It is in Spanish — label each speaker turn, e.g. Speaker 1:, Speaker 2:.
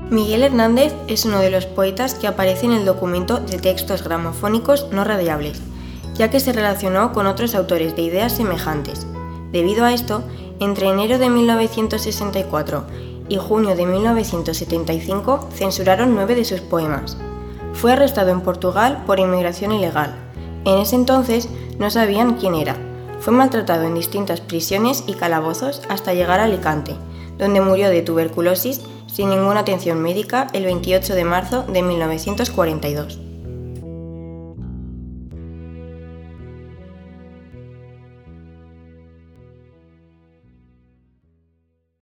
Speaker 1: Miguel Hernández es uno de los poetas que aparece en el documento de textos gramofónicos no radiables, ya que se relacionó con otros autores de ideas semejantes. Debido a esto, entre enero de 1964 y junio de 1975 censuraron 9 de sus poemas. Fue arrestado en Portugal por inmigración ilegal. En ese entonces no sabían quién era. Fue maltratado en distintas prisiones y calabozos hasta llegar a Alicante, donde murió de tuberculosis sin ninguna atención médica el 28 de marzo de 1942.